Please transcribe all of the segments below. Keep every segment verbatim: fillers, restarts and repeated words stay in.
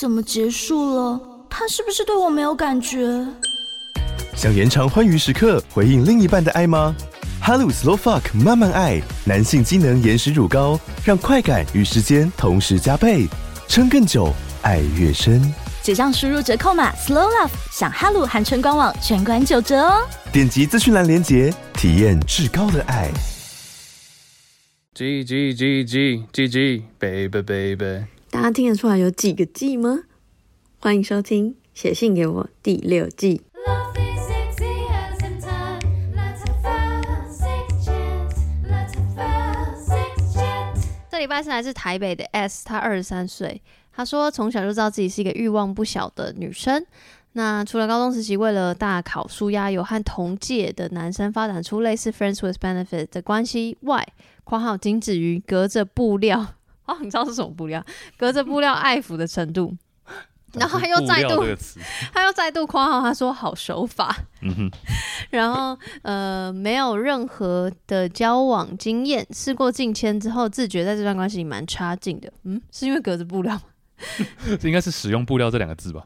怎么结束了？他是不是对我没有感觉？ 想延长欢愉时刻，回应另一半的爱吗？哈鲁 Slow Fuck 慢慢爱，男性机能延时乳膏，让快感与时间同时加倍，撑更久，爱越深。 结账输入折扣码 Slow Love， 享哈鲁含春官网全馆九折哦！ 点击资讯栏连结，体验至高的爱。 G G G G G G baby baby， 大家听得出来有几个 G 吗？欢迎收听写信给我第六季。 这礼拜是来自台北的 S， 她二十三岁。她说从小就知道自己是一个欲望不小的女生。那除了高中时期为了大考抒压，有和同届的男生发展出类似 friends with benefit 的关系外，括号仅止于隔着布料哦，你知道是什么布料？隔着布料爱抚的程度。然后他又再度，他又再度括号，他说好手法。嗯哼，然后呃，没有任何的交往经验，事过境迁之后，自觉在这段关系里蛮差劲的。嗯，是因为隔着布料吗？ 这应该是使用布料这两个字吧？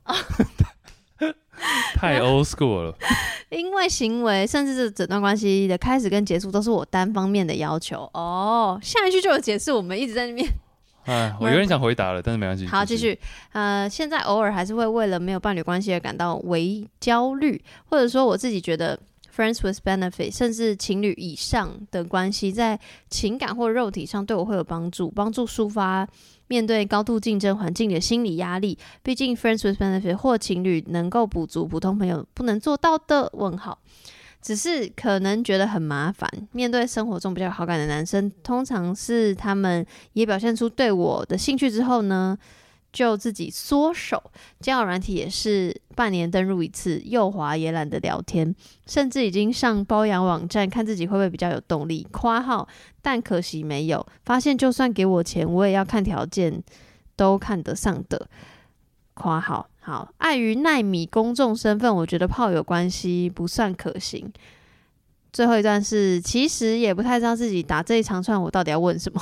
太 old school 了。 因为行为，甚至是整段关系的开始跟结束，都是我单方面的要求。哦，下一句就有解释，我们一直在那边。 哎，我有点想回答了，但是没关系。 好，继续。呃，现在偶尔还是会为了没有伴侣关系而感到微焦虑，或者说我自己觉得 friends with benefit， 甚至情侣以上的关系，在情感或肉体上对我会有帮助，帮助抒发面对高度竞争环境的心理压力。毕竟 friends with benefit 或情侣能够补足普通朋友不能做到的问号。只是可能觉得很麻烦，面对生活中比较有好感的男生，通常是他们也表现出对我的兴趣之后呢，就自己缩手。交友软体也是半年登入一次，右滑也懒得聊天，甚至已经上包养网站看自己会不会比较有动力。括号，但可惜没有，发现就算给我钱，我也要看条件都看得上的。括号。好，碍于奈米公众身份，我觉得炮友关系不算可行。最后一段是，其实也不太知道自己打这一长串我到底要问什么。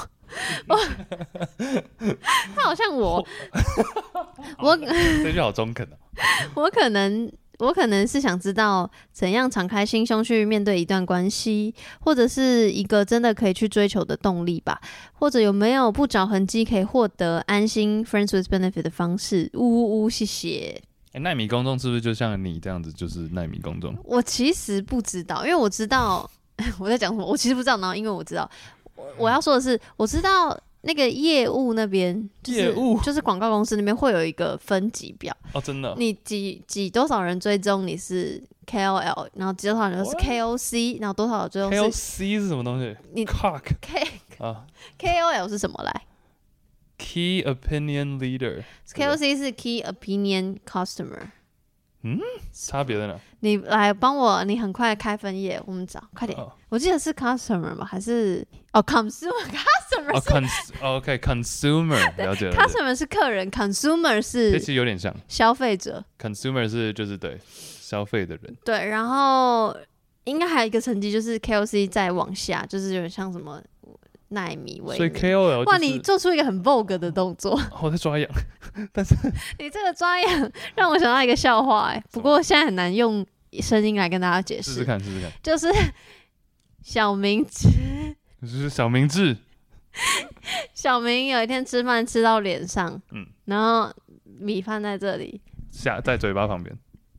他好像我，我这句好中肯哦。 我可能。我可能是想知道怎样敞开心胸去面对一段关系，或者是一个真的可以去追求的动力吧，或者有没有不着痕迹可以获得安心 friends with benefit 的方式。呜呜呜，谢谢。 欸，奈米公众是不是就像你这样子，就是奈米公众？ 我其实不知道，因为我知道我在讲什么，我其实不知道。然后因为我知道，我, 我要说的是，我知道。那个业务那边，就是业务就是广告公司那边会有一个分级表哦，真的， 你几几多少人追踪你是 K O L， 然后几多少人是 K O C， 然后多少人追踪是 K O C 是什么东西？ 你 Cock K 啊 K O L 是什么来 ？Key Opinion Leader。K O C 是 Key Opinion Customer。 嗯，差别在哪？ 你来帮我，你很快开分页，我们找，快点。 哦， 我记得是 customer 吧，还是哦 consumer customer 哦是、 oh, OK consumer 了解了解 customer 是客人 ，consumer 是其实有点像消费者 ，consumer 是就是对消费的人。 对，然后应该还有一个层级就是 K O C 再往下，就是有点像什么奈米微米， 所以 K O L 就是、 哇，你做出一个很 vogue 的动作， 我在抓痒，但是你这个抓痒让我想到一个笑话哎，不过现在很难用声音来跟大家解释， 试试看，试试看， 就是小明智， 就是小明智， 小明有一天吃饭吃到脸上， 嗯， 然后米饭在这里， 下在嘴巴旁边，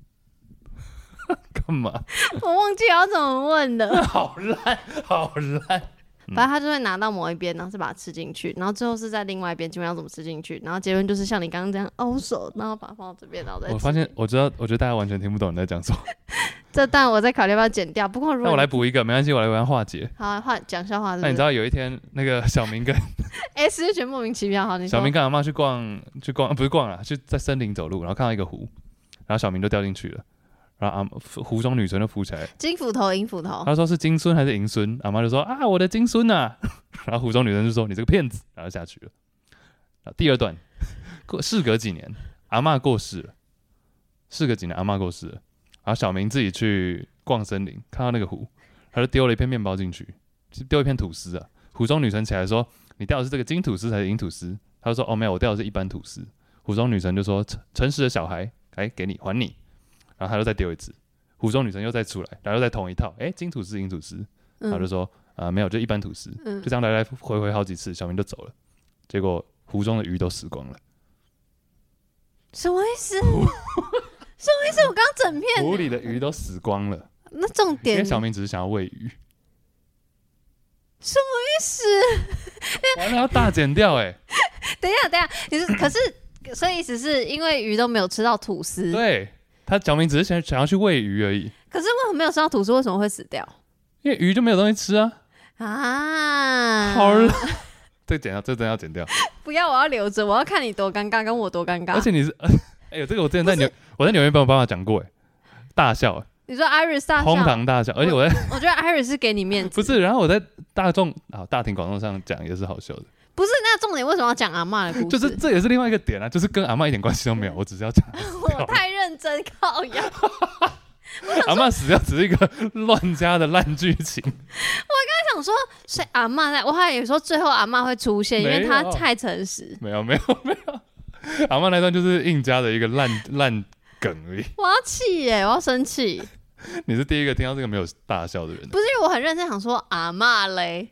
干嘛？ 我忘记要怎么问了， 好烂，好烂。 反正他就会拿到某一边，然后是把它吃进去，然后最后是在另外一边，基本上怎么吃进去，然后结论就是像你刚刚这样凹手，然后把它放到这边，然后再吃。 我发现，我知道，我觉得大家完全听不懂你在讲什么。 这段我在考虑要不要剪掉，不过如果那我来补一个，没关系，我来帮他化解。 好，化讲笑话是不是。 那你知道有一天那个小明跟 S 就觉得莫名其妙，好，你说小明跟阿嬷去逛，去逛不是逛啦，去在森林走路，然后看到一个湖，然后小明就掉进去了。然后阿湖中女神就浮起来， 金斧头银斧头， 他说是金孙还是银孙？阿妈就说啊我的金孙啊，然后湖中女神就说你这个骗子，然后下去了。然后第二段，事隔几年，阿嬷过世了，事隔几年阿嬷过世了，然后小明自己去逛森林，看到那个湖，他就丢了一片面包进去，丢一片吐司啊。湖中女神起来说你掉的是这个金吐司还是银吐司？他就说哦没有，我掉的是一般吐司。 湖中女神就说诚实的小孩，哎，给你还你，然后他又再丢一次，湖中女神又再出来，然后又再同一套，哎，金吐司金吐司，然后就说啊、呃、没有，就一般吐司， 嗯、 就这样来来回回好几次，小明就走了，结果湖中的鱼都死光了。 什么意思？什么意思？我刚刚整片湖里的鱼都死光了。 那重点， 因为小明只是想要喂鱼。 什么意思？ 完了要大剪掉哎、欸！ 等一下，等一下，你是可是，所以意思是因为鱼都没有吃到吐司。 对，他小明只是想想要去喂鱼而已。 可是为什么没有吃到吐司？为什么会死掉？ 因为鱼就没有东西吃啊。 啊！ 好了，这剪掉，这真要剪掉。 不要，我要留着，我要看你多尴尬，跟我多尴尬。 而且你是，哎、欸，这个我之前在纽，我在纽约帮我爸爸讲过哎、欸，大笑、欸。 你说 Iris 大笑， 哄堂大笑，而且我在， 我, 我觉得 Iris 是给你面子， 不是，然后我在大众啊大庭广众上讲也是好笑的， 不是，那重点为什么要讲阿嬷的故事？ 就是这也是另外一个点啊，就是跟阿嬷一点关系都没有，我只是要讲， 我太认真靠腰， 阿嬷死掉只是一个乱加的烂剧情。 我刚才想说，所以阿嬷在，我还以为说最后阿嬷会出现，因为她太诚实。 没有没有没有，阿嬷那段就是硬加的一个烂烂梗而已。 我要气耶，我要生气。 你是第一个听到这个没有大笑的人。 不是，因为我很认真想说阿嬷嘞。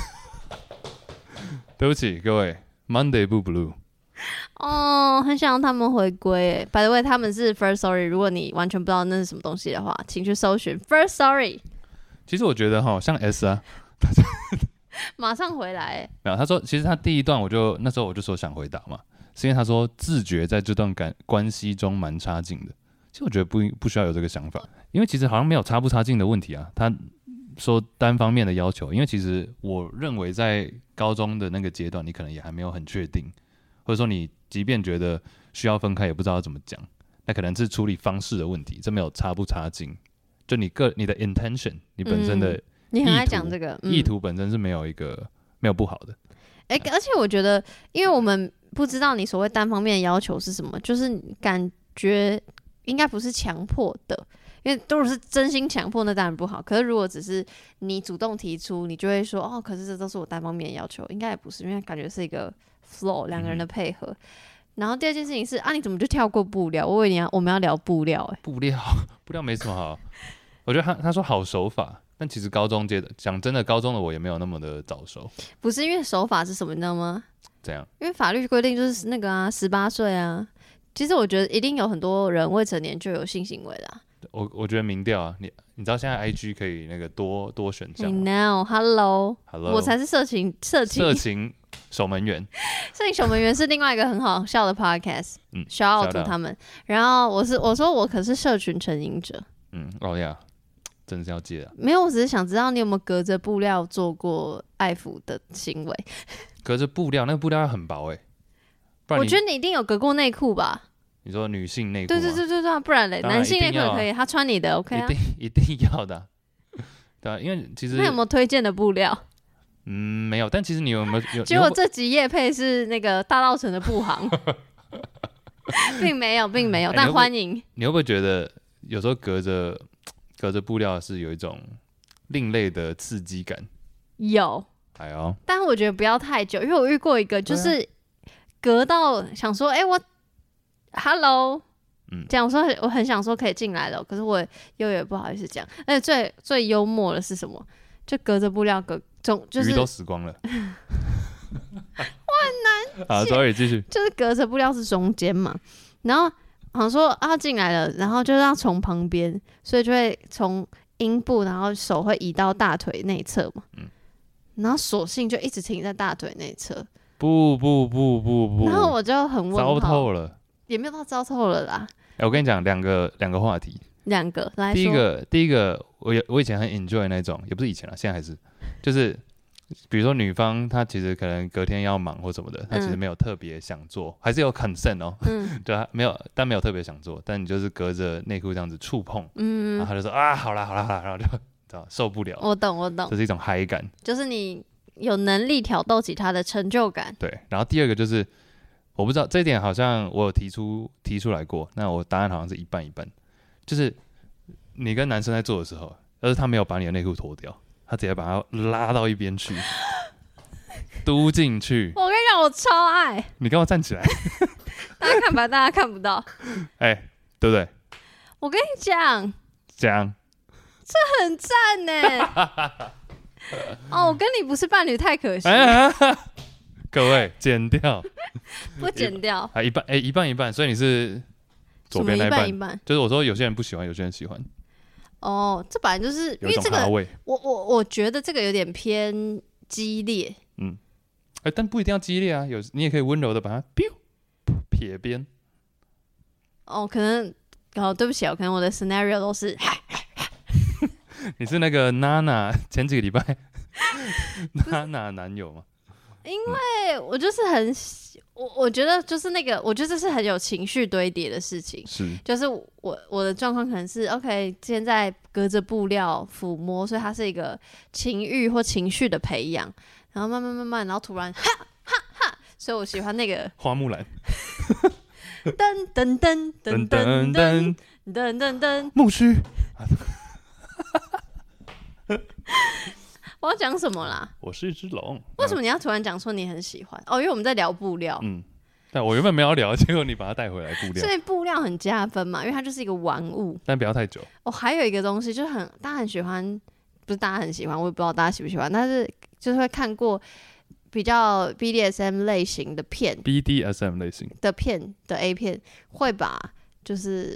对不起各位 ，Monday 不 Blue。 哦，很想让他们回归诶。By the way， 他们是 First Story， 如果你完全不知道那是什么东西的话，请去搜寻 First Story。 其实我觉得哈，像 S 啊， 马上回来诶。 没有，他说其实他第一段我就那时候我就说想回答嘛，是因为他说自觉在这段感关系中蛮差劲的。其实我觉得不不需要有这个想法，因为其实好像没有差不差劲的问题啊。他说单方面的要求，因为其实我认为在高中的那个阶段，你可能也还没有很确定，或者说你即便觉得需要分开，也不知道要怎么讲，那可能是处理方式的问题，这没有差不差劲。就你个你的 intention， 你本身的意图、嗯、 你很爱讲这个、嗯、 意图本身是没有一个没有不好的。 哎、欸，而且我觉得，因为我们不知道你所谓单方面的要求是什么，就是感觉。应该不是强迫的，因为如果是真心强迫，那当然不好。可是如果只是你主动提出，你就会说哦，可是这都是我单方面的要求，应该也不是，因为感觉是一个 flow 两个人的配合。嗯、然后第二件事情是啊，你怎么就跳过布料？我以为你要我们要聊布料、欸，哎， 布料布料没什么好。我觉得他他说好手法，但其实高中阶的讲真的，高中的我也没有那么的早熟。 不是因为手法是什么，你知道吗？ 怎样？ 因为法律规定就是那个啊，十八岁啊。其实我觉得一定有很多人未成年就有性行为啦。 我我觉得民调啊，你你知道现在 I G 可以那个多多选项吗 I know, hello, hello， 我才是色情色情色情守门员。 色情守门员是另外一个很好笑的 podcast， 嗯 shout out to 他们。然后我是我说我可是社群成瘾者。 嗯，哦呀，真的是要戒啊。 没有，我只是想知道你有没有隔着布料做过爱抚的行为。 隔着布料，那个布料要很薄哎、欸。 我觉得你一定有隔过内裤吧？ 你说女性内裤？ 对对对对对，不然嘞，男性内裤也可以，他穿你的 OK 啊， 一定一定要的、啊。对啊，因为其实那有没有推荐的布料？ 嗯，没有。但其实你有没有？有结果这集业配是那个大稻埕的布行，并没有，并没有，欸、但欢迎。 你会不会觉得有时候隔着隔着布料是有一种另类的刺激感？ 有， 哎呦， 但我觉得不要太久，因为我遇过一个就是。隔到想说，哎、欸，我 ，Hello， 嗯，这样我说我很想说可以进来了，可是我又也不好意思讲。而且最最幽默的是什么？就隔着布料隔中，就是鱼都死光了。 我很难。 好 ，sorry， 继续。 就是隔着布料是中间嘛，然后好像说啊进来了，然后就要从旁边，所以就会从阴部，然后手会移到大腿内侧嘛，嗯，然后索性就一直停在大腿内侧。 不不不不不， 然后我就很问号， 糟透了， 也没有到糟透了啦。 哎、欸，我跟你讲两个两个话题， 两个来说。 第一个第一个，我我以前很 enjoy 那种，也不是以前啦，现在还是，就是比如说女方她其实可能隔天要忙或什么的，她其实没有特别想做，嗯、还是有 consent 哦，嗯，对，没有，但没有特别想做，但你就是隔着内裤这样子触碰，嗯，然后她就说啊，好啦好啦好啦，然后就知道受不了， 我懂我懂， 这是一种嗨感， 就是你。有能力挑逗起他的成就感。 对，然后第二个就是，我不知道这一点好像我有提出提出来过，那我答案好像是一半一半，就是你跟男生在做的时候，要是他没有把你的内裤脱掉，他直接把它拉到一边去，嘟进去。 我跟你讲，我超爱。 你跟我站起来。 大家看吧，大家看不到。 哎、欸，对不对？ 我跟你讲， 讲这很赞呢。哦，我跟你不是伴侣，太可惜。 哎、各位剪掉， 不剪掉啊，一半哎、欸，一半一半，所以你是左边那一半一半， 就是我说有些人不喜欢，有些人喜欢。 哦，这本来就是因有一种为这个， 哈味。 我我我觉得这个有点偏激烈。 嗯，哎、欸，但不一定要激烈啊，有你也可以温柔的把它 biu 撇边。 哦，可能哦，对不起，可能我的 scenario 都是。 你是那个娜娜前几个礼拜娜娜男友吗？ 因为我就是很，我我觉得就是那个，我觉得这是很有情绪堆叠的事情。 是， 就是我我的状况可能是 OK， 现在隔着布料抚摸，所以它是一个情欲或情绪的培养，然后慢慢慢慢，然后突然哈哈哈，所以我喜欢那个花木兰。 噔噔噔噔噔噔噔噔噔， 木须。 我要讲什么啦？ 我是一只龙。 为什么你要突然讲说你很喜欢？哦，因为我们在聊布料。 嗯，但我原本没有聊，结果你把它带回来布料。 所以布料很加分嘛，因为它就是一个玩物。 但不要太久。 哦，还有一个东西就是很大家很喜欢，不是大家很喜欢，我也不知道大家喜不喜欢，但是就是会看过比较 B D S M 类型的片 ，B D S M 类型的片的 A 片，会把就是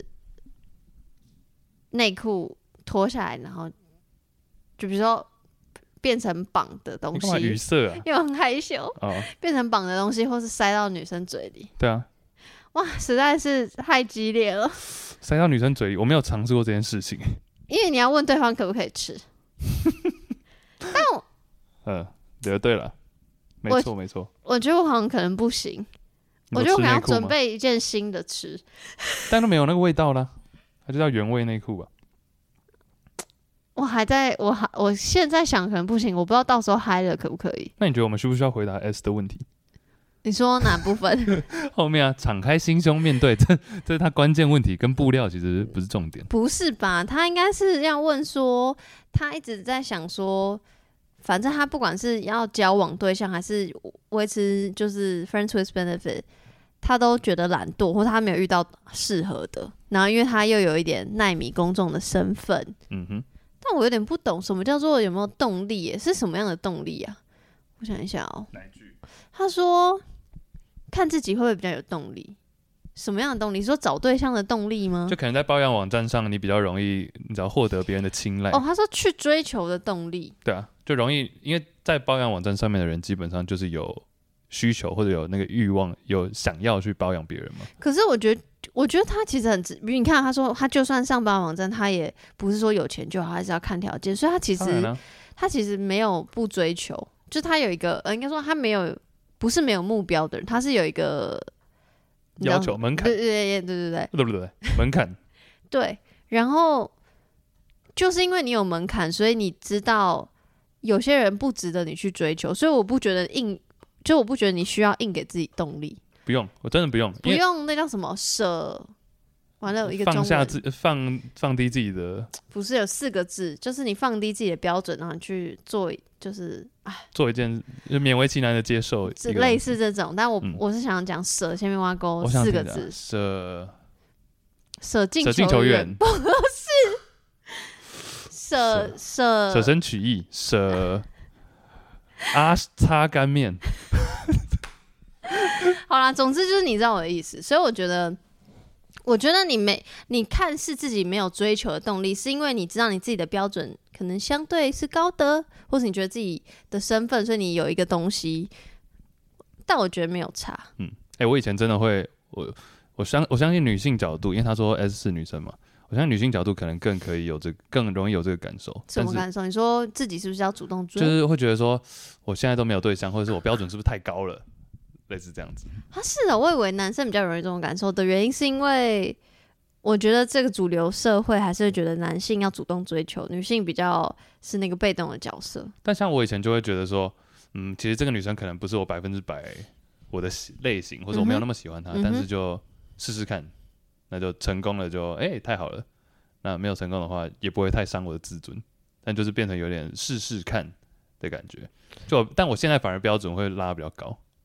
内裤脱下来，然后就比如说变成绑的东西， 语塞啊， 因为我很害羞， 哦， 变成绑的东西，或是塞到女生嘴里。 对啊， 哇，实在是太激烈了。 塞到女生嘴里，我没有尝试过这件事情。 因为你要问对方可不可以吃。但我， 嗯，对对了，没错没错。 我觉得我好像可能不行，我觉得我可能要准备一件新的吃， 但都没有那个味道啦，它就叫原味内裤吧。 我还在，我还我现在想可能不行，我不知道到时候嗨了可不可以。 那你觉得我们需不需要回答 S 的问题？ 你说哪部分？ 后面啊，敞开心胸面对，这这是他关键问题，跟布料其实不是重点。 不是吧？他应该是要问说，他一直在想说，反正他不管是要交往对象，还是维持就是 friends with benefit， 他都觉得懒惰，或者他没有遇到适合的。然后因为他又有一点奈米公众的身份， 嗯哼。 但我有点不懂什么叫做有没有动力耶？是什么样的动力啊？我想一下哦、喔。 哪一句？ 他说看自己会不会比较有动力？什么样的动力？说找对象的动力吗？ 就可能在包养网站上，你比较容易，你只要获得别人的青睐。 哦，他说去追求的动力。 对啊，就容易，因为在包养网站上面的人，基本上就是有需求或者有那个欲望，有想要去包养别人嘛。 可是我觉得。我觉得他其实很，你看他说他就算上班网站，他也不是说有钱就好，还是要看条件，所以他其实、啊、他其实没有不追求，就他有一个呃，应该说他没有不是没有目标的人，他是有一个要求门槛， 对对对对对对对对对门槛， 对，然后就是因为你有门槛，所以你知道有些人不值得你去追求，所以我不觉得硬，就我不觉得你需要硬给自己动力。 不用，我真的不用， 不用那叫什么舍，完了有一个中文放下自放放低自己的， 不是有四个字，就是你放低自己的标准，然后你去做，就是做一件就勉为其难的接受， 类似这种。但我、 嗯、 我是想讲舍前面挖沟四个字， 舍舍近求远， 不是舍舍舍身取义，舍阿擦干面。 好啦，总之就是你知道我的意思，所以我觉得，我觉得你没，你看似自己没有追求的动力，是因为你知道你自己的标准可能相对是高的，或是你觉得自己的身份，所以你有一个东西，但我觉得没有差。 嗯，哎、欸，我以前真的会，我我相我相信女性角度，因为他说 S 是女生嘛，我相信女性角度可能更可以有这个，更容易有这个感受。 什么感受？你说自己是不是要主动追？ 就是会觉得说，我现在都没有对象，或者是我标准是不是太高了？类似这样子啊，是的，我以为男生比较容易这种感受的原因，是因为我觉得这个主流社会还是会觉得男性要主动追求，女性比较是那个被动的角色。 但像我以前就会觉得说，嗯，其实这个女生可能不是我百分之百我的类型，或者我没有那么喜欢她，嗯、但是就试试看，那就成功了就哎、欸、太好了，那没有成功的话也不会太伤我的自尊，但就是变成有点试试看的感觉。就但我现在反而标准会拉比较高。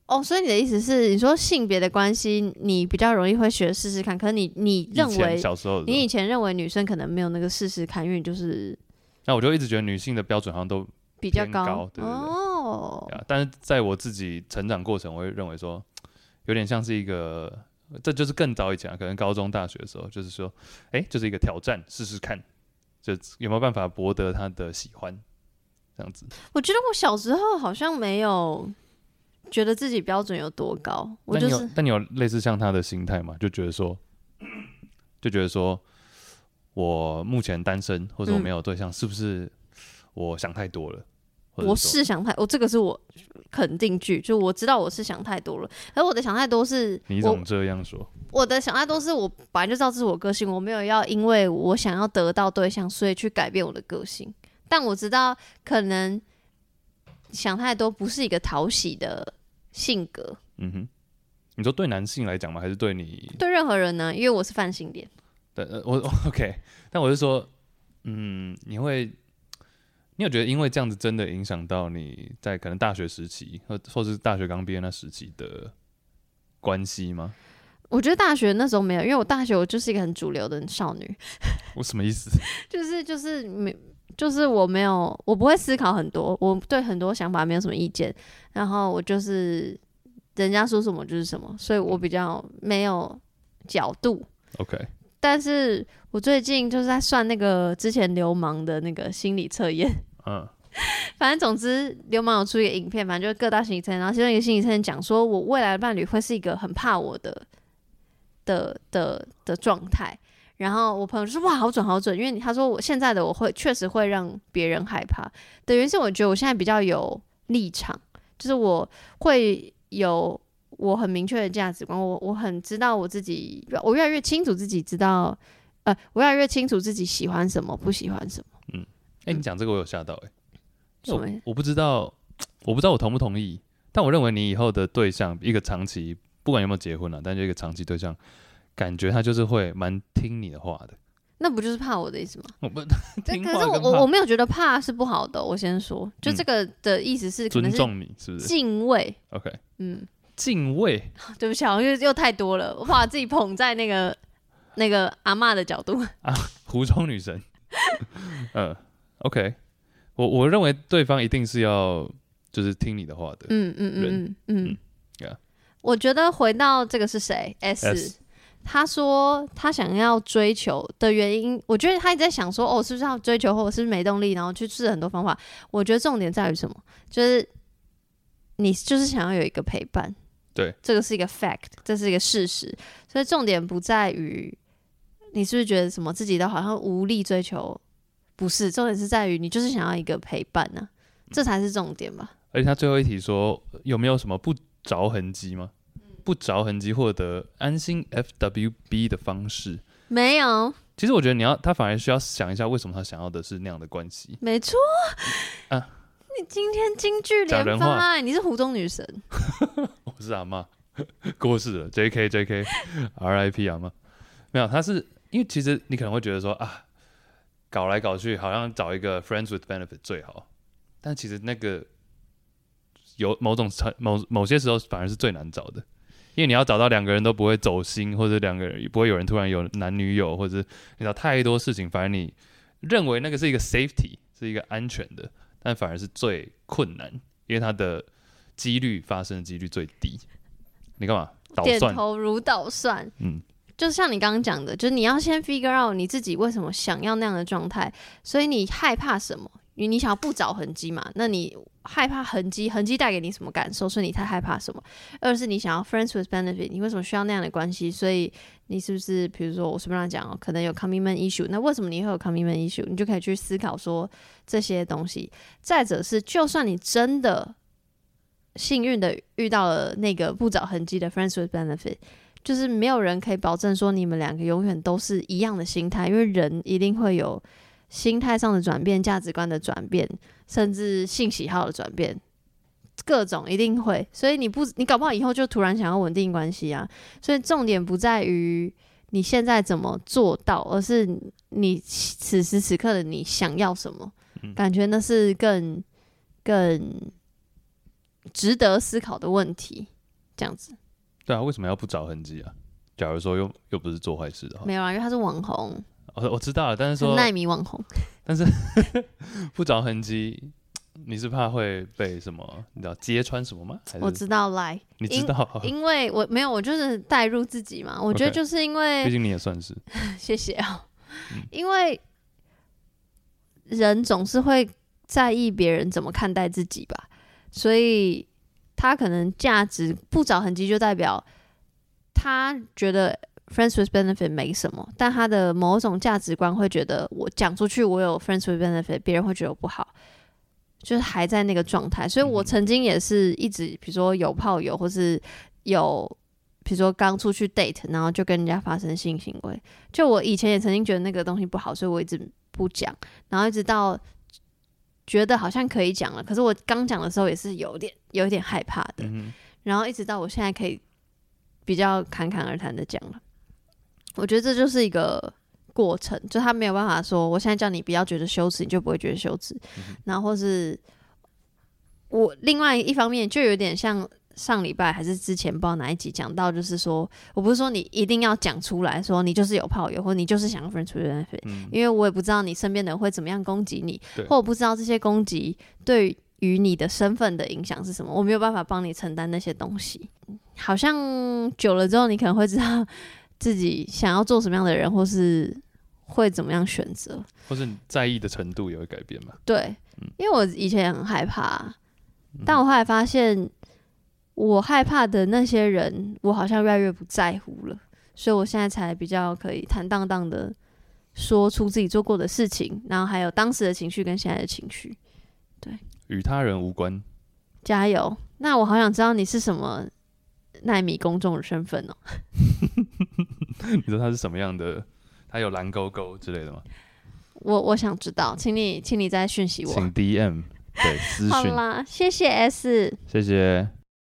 哦，所以你的意思是，你说性别的关系，你比较容易会学试试看，可是你你认为小时候的时候你以前认为女生可能没有那个试试看，因为你就是那我就一直觉得女性的标准好像都比较高， 高， 对对对。 哦， 啊，但是在我自己成长过程，我会认为说，有点像是一个，这就是更早以前、啊，可能高中、大学的时候，就是说，哎、欸，就是一个挑战，试试看，就有没有办法博得他的喜欢，这样子。 我觉得我小时候好像没有觉得自己标准有多高，我就是。 但你有类似像他的心态吗？就觉得说，就觉得说我目前单身，或者我没有对象，嗯、是不是我想太多了？ 我是想太，我这个是我肯定句，就我知道我是想太多了。而我的想太多是， 你怎么这样说？ 我, 我的想太多是我本来就知道这是我个性，我没有要因为我想要得到对象，所以去改变我的个性。但我知道可能想太多不是一个讨喜的性格。 嗯哼，你说对男性来讲吗？还是对你？ 对任何人呢？因为我是泛性恋。 对，我 OK， 但我是说，嗯，你会。你有觉得因为这样子真的影响到你在可能大学时期或或是大学刚毕业那时期的关系吗？ 我觉得大学那时候没有，因为我大学我就是一个很主流的少女。 我什么意思？ 就是就是没就是我没有我不会思考很多，我对很多想法没有什么意见，然后我就是人家说什么就是什么，所以我比较没有角度。 OK。 但是我最近就是在算那个之前流氓的那个心理测验，嗯，反正总之流氓有出一个影片，反正就是各大心理测验，然后其中一个心理测验讲说我未来的伴侣会是一个很怕我的的的的状态，然后我朋友就说哇好准好准，因为他说我现在的我会确实会让别人害怕，等于是我觉得我现在比较有立场，就是我会有。我很明确的价值观，我我很知道我自己，我越来越清楚自己知道，呃，我越来越清楚自己喜欢什么，不喜欢什么。 嗯，哎、欸，你讲这个我有吓到哎、欸， 我我不知道，我不知道我同不同意，但我认为你以后的对象，一个长期，不管有没有结婚了、啊，但就一个长期对象，感觉他就是会蛮听你的话的。 那不就是怕我的意思吗？ 我不听话，可是我我我没有觉得怕是不好的。我先说，就这个的意思是可能是尊重你，是不是？ 敬畏。 OK， 嗯。 敬畏， 对不起，又又太多了，我把自己捧在那个那个阿嬷的角度啊，湖中女神。嗯 ，OK， 我我认为对方一定是要就是听你的话的。 嗯嗯嗯嗯嗯。 Yeah. 我觉得回到这个是谁 S, S，他说他想要追求的原因，我觉得他一直在想说，哦，是不是要追求，或者是不是没动力，然后去试很多方法。我觉得重点在于什么？就是你就是想要有一个陪伴。 对， 这个是一个 fact， 这是一个事实，所以重点不在于你是不是觉得什么自己都好像无力追求，不是，重点是在于你就是想要一个陪伴呢、啊，这才是重点吧。 而且他最后一题说有没有什么不着痕迹吗？不着痕迹获得安心 F W B 的方式没有。 其实我觉得你要他反而需要想一下为什么他想要的是那样的关系。 没错啊。你今天金句连发，你是湖中女神。 我是阿嬷，过世了。J K J K R I P 阿嬷，没有，他是因为其实你可能会觉得说啊，搞来搞去好像找一个 friends with benefit 最好，但其实那个有某种某某些时候反而是最难找的，因为你要找到两个人都不会走心，或者两个人不会有人突然有男女友，或者你知道太多事情，反而你认为那个是一个 safety， 是一个安全的。但反而是最困难，因为它的几率发生的几率最低。你干嘛？捣蒜？ 点头如捣蒜。嗯，就像你刚刚讲的，就是你要先 figure out 你自己为什么想要那样的状态，所以你害怕什么？因为你想要不找痕迹嘛，那你害怕痕迹，痕迹带给你什么感受？所以你才害怕什么？二是你想要 friends with benefit， 你为什么需要那样的关系？所以你是不是，比如说我随便讲哦，可能有 commitment issue， 那为什么你会有 commitment issue？ 你就可以去思考说这些东西。再者是，就算你真的幸运的遇到了那个不找痕迹的 friends with benefit， 就是没有人可以保证说你们两个永远都是一样的心态，因为人一定会有心态上的转变、价值观的转变，甚至性喜好的转变，各种一定会。所以你不，你搞不好以后就突然想要稳定关系啊。所以重点不在于你现在怎么做到，而是你此时此刻的你想要什么。嗯、感觉那是更更值得思考的问题，这样子。 对啊，为什么要不着痕迹啊？假如说又又不是做坏事的话， 没有啊，因为他是网红， 我我知道了，但是说奈米网红， 但是不着痕迹，你是怕会被什么？你知道揭穿什么吗？还是我知道，来， 你知道， 因, 因为我没有，我就是带入自己嘛。我觉得就是因为， 毕竟你也算是， 谢谢啊、嗯，因为人总是会在意别人怎么看待自己吧，所以他可能价值不着痕迹，就代表他觉得 friends with benefit 没什么，但他的某种价值观会觉得我讲出去我有 friends with benefit， 别人会觉得我不好。就是还在那个状态，所以我曾经也是一直，比如说有炮友，或是有，比如说刚出去 date， 然后就跟人家发生性行为。就我以前也曾经觉得那个东西不好，所以我一直不讲，然后一直到觉得好像可以讲了，可是我刚讲的时候也是有点有一点害怕的，嗯、然后一直到我现在可以比较侃侃而谈的讲了。我觉得这就是一个过程，就他没有办法说我现在叫你不要觉得羞耻，你就不会觉得羞耻、嗯、然后或是我另外一方面就有点像上礼拜还是之前不知道哪一集讲到，就是说我不是说你一定要讲出来说你就是有炮友，或你就是想要 friends with benefit、嗯、因为我也不知道你身边的人会怎么样攻击你，或我不知道这些攻击对于你的身份的影响是什么，我没有办法帮你承担那些东西。好像久了之后你可能会知道自己想要做什么样的人，或是会怎么样选择， 或是你在意的程度也会改变吧。 对、嗯、因为我以前也很害怕、嗯、但我后来发现我害怕的那些人我好像越来越不在乎了，所以我现在才比较可以坦荡荡的说出自己做过的事情，然后还有当时的情绪跟现在的情绪。对， 与他人无关。 加油。那我好想知道你是什么奈米公众的身份哦。 你说他是什么样的？他有蓝勾勾之类的吗？ 我我想知道，请你请你再讯息我， 请 D M 对私讯。 好啦，谢谢 S， 谢谢。